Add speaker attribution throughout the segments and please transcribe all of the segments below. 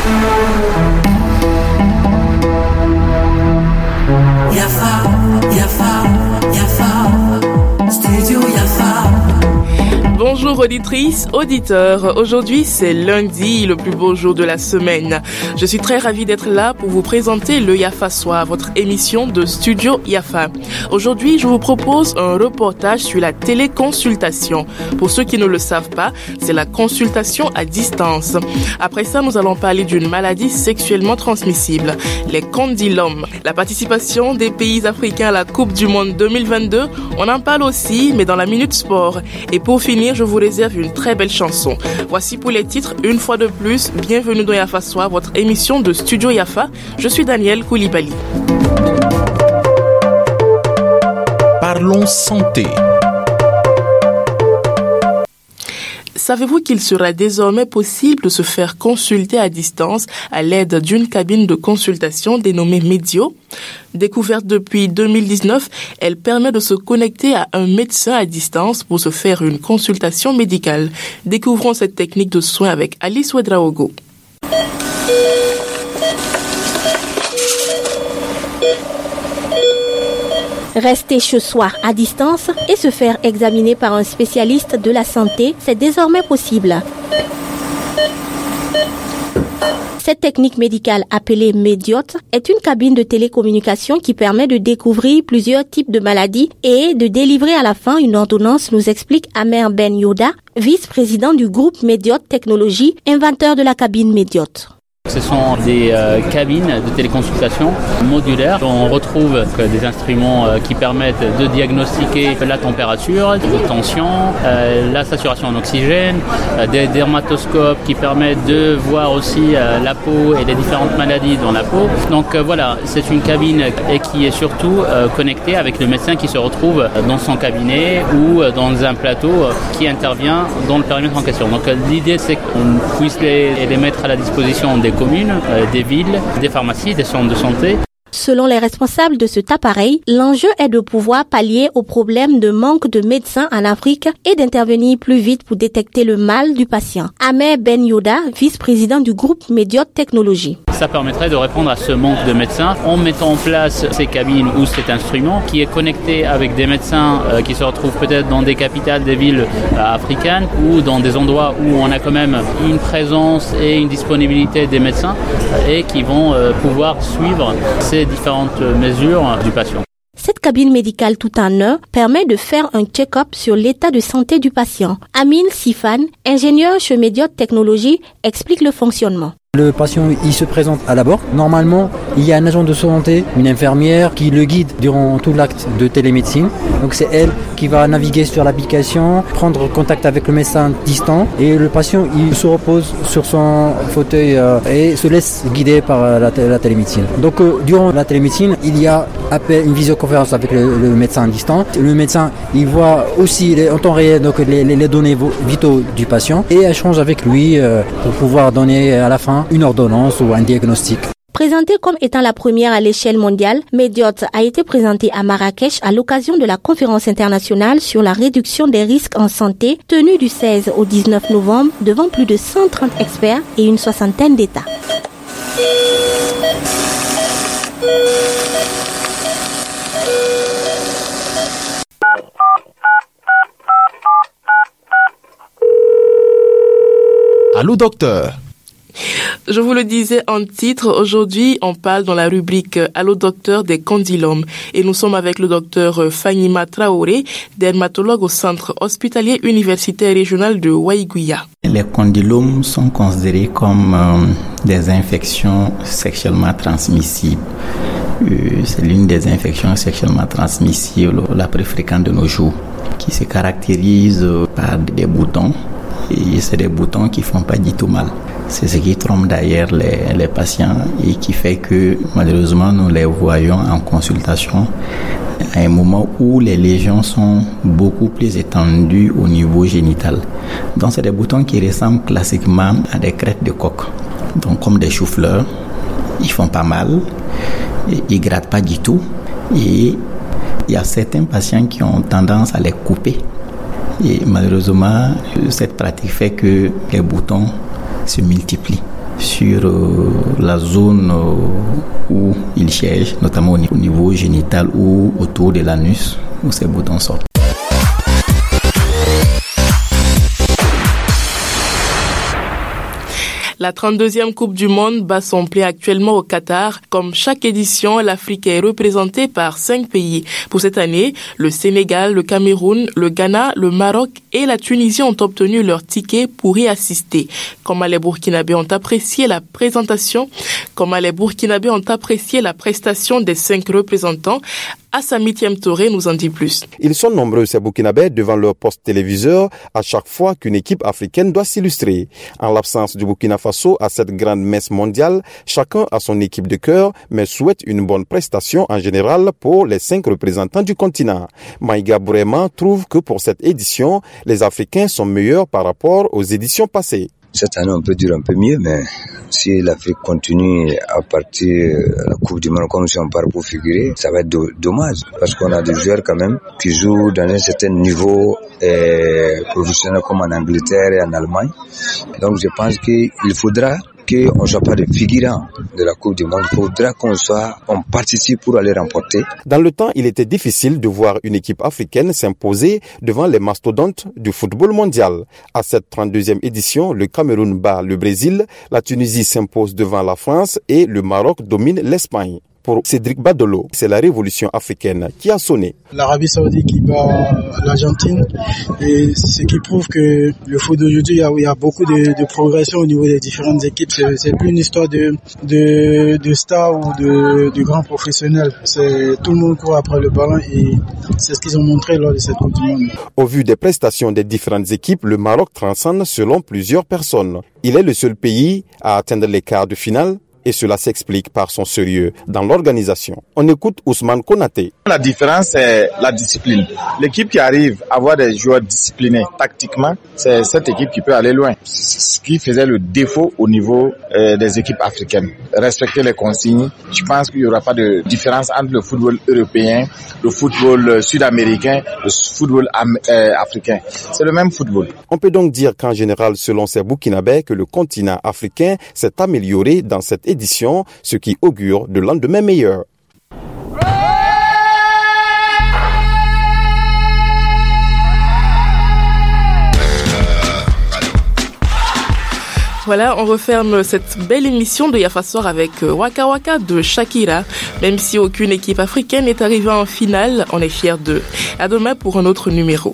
Speaker 1: Bonjour auditrices, auditeurs. Aujourd'hui, c'est lundi, le plus beau jour de la semaine. Je suis très ravie d'être là pour vous présenter le Yafa Soir, votre émission de Studio Yafa. Aujourd'hui, je vous propose un reportage sur la téléconsultation. Pour ceux qui ne le savent pas, c'est la consultation à distance. Après ça, nous allons parler d'une maladie sexuellement transmissible, les condylomes. La participation des pays africains à la Coupe du Monde 2022, on en parle aussi, mais dans la Minute Sport. Et pour finir, je vous réserve une très belle chanson. Voici pour les titres, une fois de plus, bienvenue dans Yafa Soir, votre émission de Studio Yafa. Je suis Daniel Koulibaly.
Speaker 2: Parlons santé.
Speaker 1: Savez-vous qu'il sera désormais possible de se faire consulter à distance à l'aide d'une cabine de consultation dénommée Medio? Découverte depuis 2019, elle permet de se connecter à un médecin à distance pour se faire une consultation médicale. Découvrons cette technique de soins avec Alice Ouedraogo.
Speaker 3: Rester chez soi à distance et se faire examiner par un spécialiste de la santé, c'est désormais possible. Cette technique médicale appelée Mediote est une cabine de télécommunication qui permet de découvrir plusieurs types de maladies et de délivrer à la fin une ordonnance, nous explique Amer Ben Yoda, vice-président du groupe Mediote Technologies, inventeur de la cabine Mediote.
Speaker 4: Ce sont des cabines de téléconsultation modulaires. On retrouve des instruments qui permettent de diagnostiquer la température, la tension, la saturation en oxygène, des dermatoscopes qui permettent de voir aussi la peau et les différentes maladies dans la peau. Donc voilà, c'est une cabine qui est surtout connectée avec le médecin qui se retrouve dans son cabinet ou dans un plateau qui intervient dans le périmètre en question. Donc l'idée, c'est qu'on puisse les mettre à la disposition des communes, des villes, des pharmacies, des centres de santé.
Speaker 3: Selon les responsables de cet appareil, l'enjeu est de pouvoir pallier au problème de manque de médecins en Afrique et d'intervenir plus vite pour détecter le mal du patient. Amer Ben Yoda, vice-président du groupe Mediote Technologies.
Speaker 4: Ça permettrait de répondre à ce manque de médecins en mettant en place ces cabines ou cet instrument qui est connecté avec des médecins qui se retrouvent peut-être dans des capitales des villes africaines ou dans des endroits où on a quand même une présence et une disponibilité des médecins et qui vont pouvoir suivre ces différentes mesures du patient.
Speaker 3: Cette cabine médicale tout en un permet de faire un check-up sur l'état de santé du patient. Amin Sifan, ingénieur chez Mediote Technologies, explique le fonctionnement.
Speaker 5: Le patient, il se présente à l'abord. Normalement, il y a un agent de santé, une infirmière qui le guide durant tout l'acte de télémédecine. Donc c'est elle qui va naviguer sur l'application, prendre contact avec le médecin distant et le patient, il se repose sur son fauteuil et se laisse guider par la télémédecine. Donc durant la télémédecine, il y a une visioconférence avec le médecin distant. Le médecin, il voit aussi en temps réel donc les données vitaux du patient et échange avec lui pour pouvoir donner à la fin une ordonnance ou un diagnostic.
Speaker 3: Présentée comme étant la première à l'échelle mondiale, Mediote a été présentée à Marrakech à l'occasion de la conférence internationale sur la réduction des risques en santé tenue du 16 au 19 novembre devant plus de 130 experts et une soixantaine d'États.
Speaker 2: Allô docteur.
Speaker 1: Je vous le disais en titre, aujourd'hui on parle dans la rubrique Allô docteur des condylomes et nous sommes avec le docteur Fahima Traoré, dermatologue au centre hospitalier universitaire régional de Waïguya.
Speaker 6: Les condylomes sont considérés comme des infections sexuellement transmissibles. C'est l'une des infections sexuellement transmissibles la plus fréquente de nos jours, qui se caractérise par des boutons et c'est des boutons qui font pas du tout mal. C'est ce qui trompe d'ailleurs les patients et qui fait que malheureusement nous les voyons en consultation à un moment où les lésions sont beaucoup plus étendues au niveau génital. Donc c'est des boutons qui ressemblent classiquement à des crêtes de coq, donc comme des choux-fleurs. Ils font pas mal, ils grattent pas du tout et il y a certains patients qui ont tendance à les couper. Et malheureusement, cette pratique fait que les boutons se multiplient. sur la zone où il siège, notamment au niveau génital ou autour de l'anus où ces boutons sortent.
Speaker 1: La 32e Coupe du Monde bat son plein actuellement au Qatar. Comme chaque édition, l'Afrique est représentée par 5 pays. Pour cette année, le Sénégal, le Cameroun, le Ghana, le Maroc et la Tunisie ont obtenu leur ticket pour y assister. Comment les Burkinabés ont apprécié la prestation des 5 représentants? Assami Touré nous en dit plus.
Speaker 7: Ils sont nombreux, ces Burkinabés, devant leur poste téléviseur à chaque fois qu'une équipe africaine doit s'illustrer. En l'absence du Burkina Faso à cette grande messe mondiale, chacun a son équipe de cœur, mais souhaite une bonne prestation en général pour les 5 représentants du continent. Maïga Bourema trouve que pour cette édition, les Africains sont meilleurs par rapport aux éditions passées.
Speaker 8: Cette année, on peut dire un peu mieux, mais si l'Afrique continue à partir à la Coupe du Monde comme si on part pour figurer, ça va être dommage. Parce qu'on a des joueurs quand même qui jouent dans un certain niveau professionnel comme en Angleterre et en Allemagne. Donc je pense qu'il faudra qu'on ne soit pas des figurants de la Coupe du Monde. Il faudra qu'on participe pour aller remporter.
Speaker 7: Dans le temps, il était difficile de voir une équipe africaine s'imposer devant les mastodontes du football mondial. À cette 32e édition, le Cameroun bat le Brésil, la Tunisie s'impose devant la France et le Maroc domine l'Espagne. Pour Cédric Badolo, c'est la révolution africaine qui a sonné.
Speaker 9: L'Arabie Saoudite qui bat l'Argentine, et ce qui prouve que le foot d'aujourd'hui, il y a beaucoup de progression au niveau des différentes équipes. C'est plus une histoire de stars ou de grands professionnels. Tout le monde court après le ballon et c'est ce qu'ils ont montré lors de cette Coupe du Monde.
Speaker 7: Au vu des prestations des différentes équipes, le Maroc transcende selon plusieurs personnes. Il est le seul pays à atteindre les quarts de finale. Et cela s'explique par son sérieux dans l'organisation. On écoute Ousmane Konaté.
Speaker 10: La différence, c'est la discipline. L'équipe qui arrive à avoir des joueurs disciplinés tactiquement, c'est cette équipe qui peut aller loin. Ce qui faisait le défaut au niveau des équipes africaines. Respecter les consignes. Je pense qu'il n'y aura pas de différence entre le football européen, le football sud-américain, le football africain. C'est le même football.
Speaker 7: On peut donc dire qu'en général, selon ces Burkinabés, que le continent africain s'est amélioré dans cette édition, ce qui augure de lendemain meilleur.
Speaker 1: Voilà, on referme cette belle émission de Yafa Soir avec Waka Waka de Shakira. Même si aucune équipe africaine n'est arrivée en finale, on est fiers d'eux. À demain pour un autre numéro.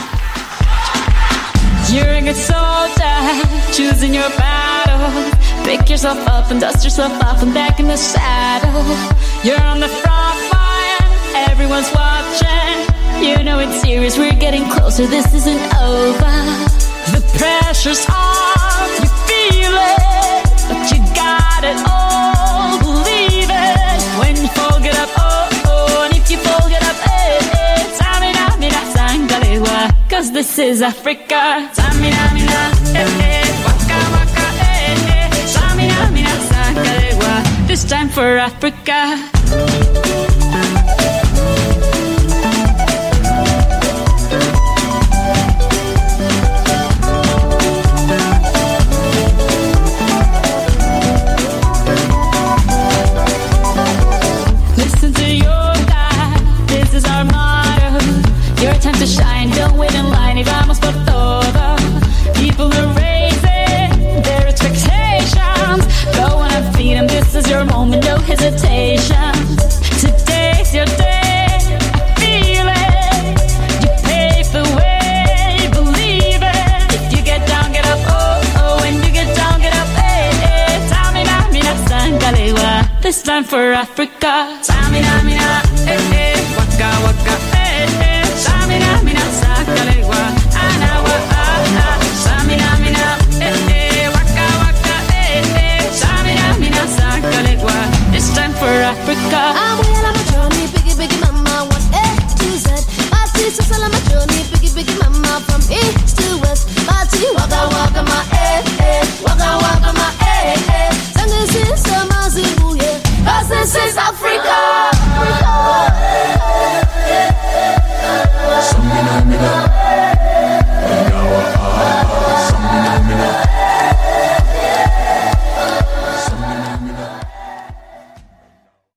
Speaker 1: You're a good soldier, choosing your battle. Pick yourself up and dust yourself off and back in the saddle. You're on the front line, everyone's watching. You know it's serious, we're getting closer, this isn't over. The pressure's on, you feel it, but you got it all, believe it. When you fall, get up, oh, oh, and if you fall, get up, eh, eh. Samina, mina, sangalewa, 'cause this is Africa. Samina, mina, eh, eh, waka, waka, eh, eh. Samina, mina, sangalewa, this time for Africa. Time to shine, don't wait in line, y vamos por todo. People are raising their expectations. Go on and feed them, this is your moment, no hesitation. Today's your day, I feel it. You pave the way, believe it. If you get down, get up, oh, oh. When you get down, get up, eh, eh. Samina, mina, sangalewa, this time for Africa. Samina, mina, eh, eh. Waka, waka, eh, eh. Samina, mina, sangalewa,